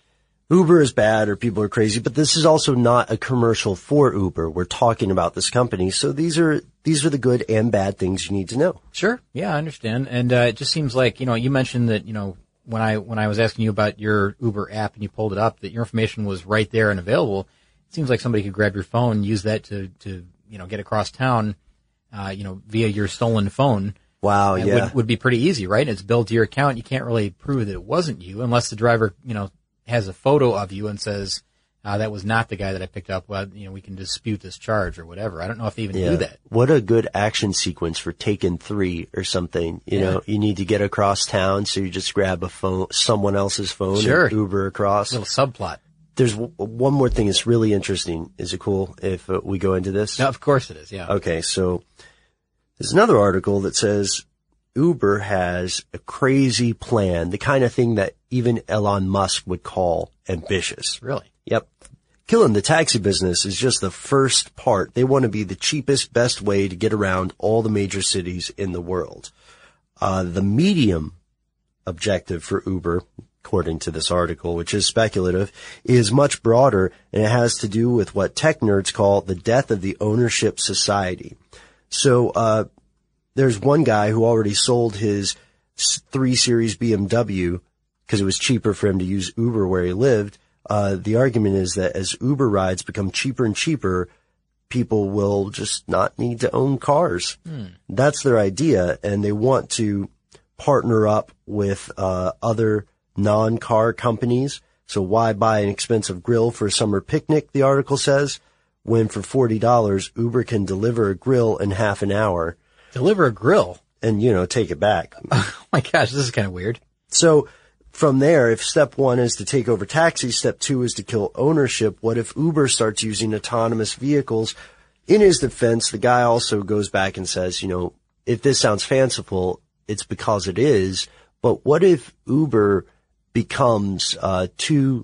Uber is bad or people are crazy, but this is also not a commercial for Uber. We're talking about this company. So these are, these are the good and bad things you need to know. Sure. Yeah, I understand. And, uh, it just seems like, you know, you mentioned that, you know, when I, when I was asking you about your Uber app and you pulled it up, that your information was right there and available. It seems like somebody could grab your phone, use that to, to, you know, get across town, uh, you know, via your stolen phone. Wow. It Yeah. would, would be pretty easy, right? It's billed to your account. You can't really prove that it wasn't you unless the driver, you know, has a photo of you and says, uh, that was not the guy that I picked up. Well, you know, we can dispute this charge or whatever. I don't know if they even Yeah. do that. What a good action sequence for Taken three or something. You Yeah. know, you need to get across town, so you just grab a phone, someone else's phone, Sure. and Uber across. Little subplot. There's w- one more thing that's really interesting. Is it cool if uh, we go into this? No, of course it is. Yeah. Okay, so there's another article that says Uber has a crazy plan, the kind of thing that even Elon Musk would call ambitious. Really? Yep. Killing the taxi business is just the first part. They want to be the cheapest, best way to get around all the major cities in the world. Uh, the medium objective for Uber, according to this article, which is speculative, is much broader, and it has to do with what tech nerds call the death of the ownership society. So, uh, there's one guy who already sold his three series B M W because it was cheaper for him to use Uber where he lived. Uh, the argument is that as Uber rides become cheaper and cheaper, people will just not need to own cars. Hmm. That's their idea, and they want to partner up with uh, other non-car companies. So why buy an expensive grill for a summer picnic, the article says, when for forty dollars, Uber can deliver a grill in half an hour. Deliver a grill? And, you know, take it back. Oh my gosh, this is kind of weird. So from there, if step one is to take over taxis, step two is to kill ownership. What if Uber starts using autonomous vehicles? In his defense, the guy also goes back and says, you know, if this sounds fanciful, it's because it is. But what if Uber becomes uh two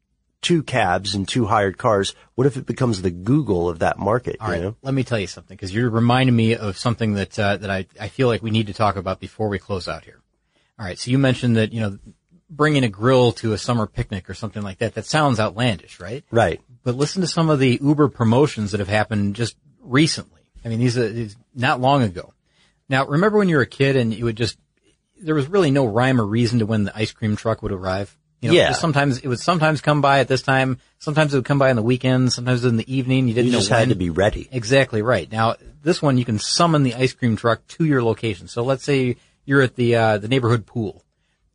two cabs and two hired cars? What if it becomes the Google of that market? All you right, know? let me tell you something, because you're reminding me of something that uh, that I, I feel like we need to talk about before we close out here. All right, so you mentioned that, you know, bringing a grill to a summer picnic or something like that, that sounds outlandish, right? Right. But listen to some of the Uber promotions that have happened just recently. I mean, these are these, not long ago. Now, remember when you were a kid and you would just, there was really no rhyme or reason to when the ice cream truck would arrive? You know, Yeah. just sometimes it would sometimes come by at this time. Sometimes it would come by on the weekends. Sometimes in the evening. You didn't You know just when. had to be ready. Exactly right. Now, this one you can summon the ice cream truck to your location. So let's say you're at the uh, the neighborhood pool,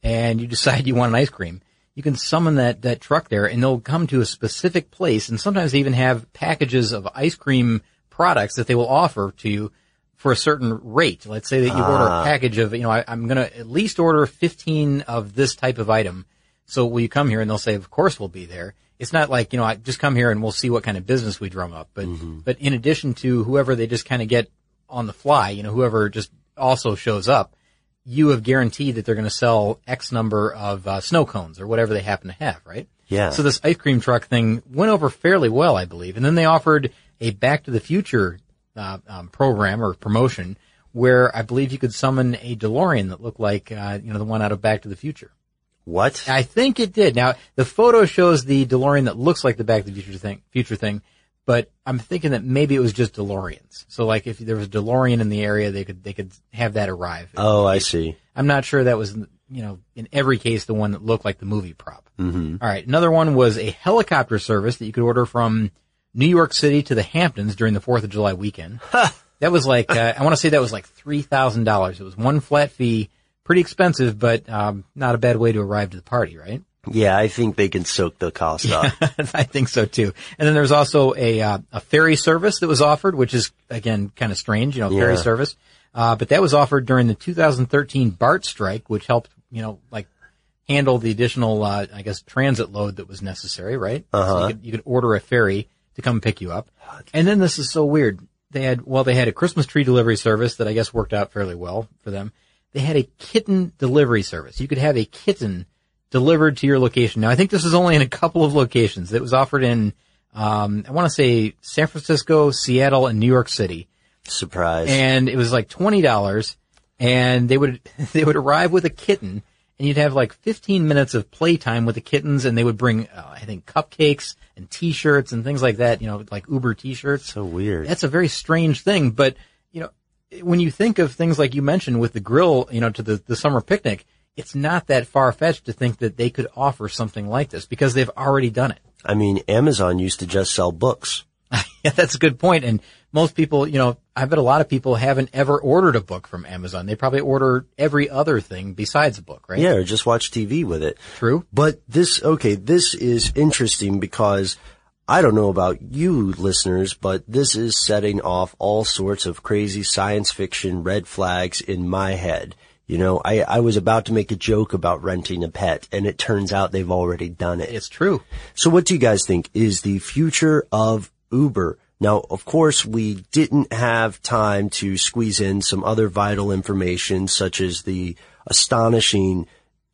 and you decide you want an ice cream, you can summon that, that truck there, and they'll come to a specific place, and sometimes they even have packages of ice cream products that they will offer to you for a certain rate. Let's say that you ah. order a package of, you know, I, I'm going to at least order fifteen of this type of item. So will you come here? And they'll say, of course we'll be there. It's not like, you know, I just come here and we'll see what kind of business we drum up. But, mm-hmm. but in addition to whoever they just kind of get on the fly, you know, whoever just also shows up, you have guaranteed that they're going to sell X number of uh, snow cones or whatever they happen to have, right? Yeah. So this ice cream truck thing went over fairly well, I believe. And then they offered a Back to the Future uh, um, program or promotion where I believe you could summon a DeLorean that looked like, uh, you know, the one out of Back to the Future. What? I think it did. Now, the photo shows the DeLorean that looks like the Back to the Future thing, future thing, but I'm thinking that maybe it was just DeLoreans. So, like, if there was a DeLorean in the area, they could they could have that arrive. Oh, I see. I'm not sure that was, you know, in every case the one that looked like the movie prop. Mm-hmm. All right, another one was a helicopter service that you could order from New York City to the Hamptons during the fourth of July weekend. That was like, uh, I want to say that was like three thousand dollars. It was one flat fee. Pretty expensive, but um not a bad way to arrive to the party, right? Yeah, I think they can soak the cost up. I think so too. And then there's also a uh, a ferry service that was offered, which is again kind of strange, you know, yeah. ferry service. Uh but that was offered during the two thousand thirteen BART strike, which helped, you know, like handle the additional uh I guess transit load that was necessary, right? Uh-huh. So you could, you could order a ferry to come pick you up. And then this is so weird. They had well, they had a Christmas tree delivery service that I guess worked out fairly well for them. They had a kitten delivery service. You could have a kitten delivered to your location. Now, I think this is only in a couple of locations. It was offered in, um, I want to say San Francisco, Seattle, and New York City. Surprise. And it was like twenty dollars, and they would, they would arrive with a kitten, and you'd have like fifteen minutes of playtime with the kittens, and they would bring, uh, I think, cupcakes and t-shirts and things like that, you know, like Uber t-shirts. So weird. That's a very strange thing, but, you know, when you think of things like you mentioned with the grill, you know, to the, the summer picnic, it's not that far-fetched to think that they could offer something like this because they've already done it. I mean, Amazon used to just sell books. Yeah, that's a good point. And most people, you know, I bet a lot of people haven't ever ordered a book from Amazon. They probably order every other thing besides a book, right? Yeah, or just watch T V with it. True. But this, okay, this is interesting because I don't know about you listeners, but this is setting off all sorts of crazy science fiction red flags in my head. You know, I, I was about to make a joke about renting a pet, and it turns out they've already done it. It's true. So what do you guys think is the future of Uber? Now, of course, we didn't have time to squeeze in some other vital information, such as the astonishing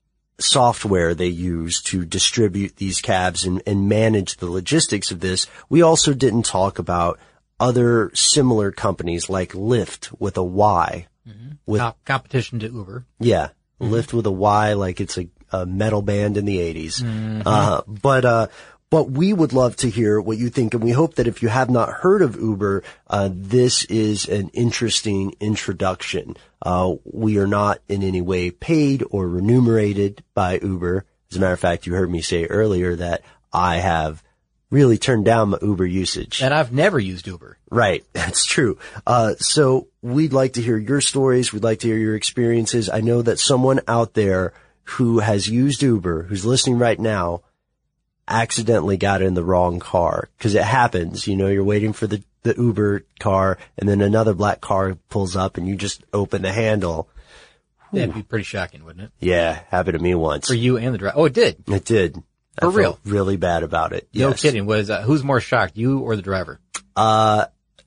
software they use to distribute these cabs and, and manage the logistics of this. We also didn't talk about other similar companies like Lyft with a Y. Mm-hmm. With Co- competition to Uber. Yeah. Mm-hmm. Lyft with a Y like it's a, a metal band in the eighties. Mm-hmm. Uh, but, uh, But we would love to hear what you think, and we hope that if you have not heard of Uber, uh, this is an interesting introduction. Uh, we are not in any way paid or remunerated by Uber. As a matter of fact, you heard me say earlier that I have really turned down my Uber usage. And I've never used Uber. Right. That's true. Uh, so we'd like to hear your stories. We'd like to hear your experiences. I know that someone out there who has used Uber, who's listening right now, accidentally got in the wrong car, because it happens. You know, you're waiting for the, the Uber car, and then another black car pulls up and you just open the handle. That'd be pretty shocking, wouldn't it? Yeah, happened to me once. For you and the driver. Oh, it did? It did. For I real? felt really bad about it. No Yes. kidding. Was, uh, who's more shocked, you or the driver? Uh,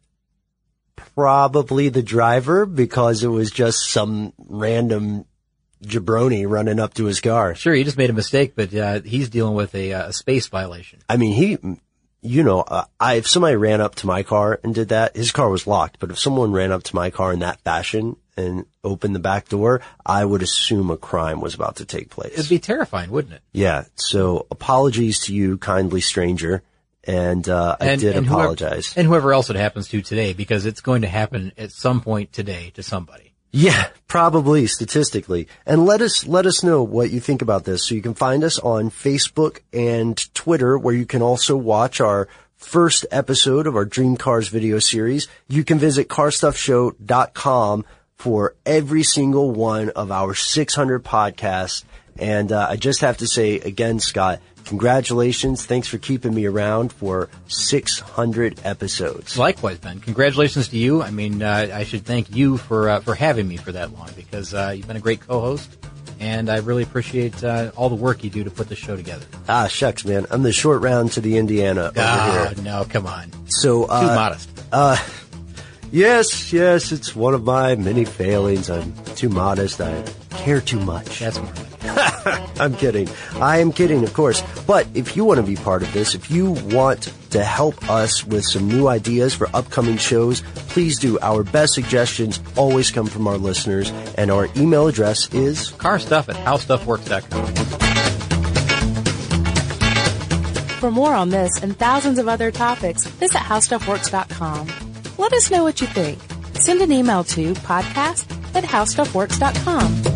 probably the driver, because it was just some random jabroni running up to his car. Sure, he just made a mistake, but uh, he's dealing with a, uh, a space violation. I mean, he, you know, uh, I, if somebody ran up to my car and did that, his car was locked, but if someone ran up to my car in that fashion and opened the back door, I would assume a crime was about to take place. It'd be terrifying, wouldn't it? Yeah. So apologies to you, kindly stranger. And, uh, I And- did and whoever- apologize. And whoever else it happens to today, because it's going to happen at some point today to somebody. Yeah, probably statistically. And let us, let us know what you think about this. So you can find us on Facebook and Twitter, where you can also watch our first episode of our Dream Cars video series. You can visit car stuff show dot com for every single one of our six hundred podcasts And uh, I just have to say again, Scott, congratulations. Thanks for keeping me around for six hundred episodes. Likewise, Ben. Congratulations to you. I mean, uh, I should thank you for uh, for having me for that long, because uh, you've been a great co-host, and I really appreciate uh, all the work you do to put the show together. Ah, shucks, man. I'm the short round to the Indiana over oh, here. No, come on. So uh, Too modest. Uh, yes, yes, it's one of my many failings. I'm too modest. I care too much. That's more like it. I'm kidding. I am kidding, of course. But if you want to be part of this, if you want to help us with some new ideas for upcoming shows, please do. Our best suggestions always come from our listeners, and our email address is carstuff at how stuff works dot com. For more on this and thousands of other topics, visit how stuff works dot com. Let us know what you think. Send an email to podcast at how stuff works dot com.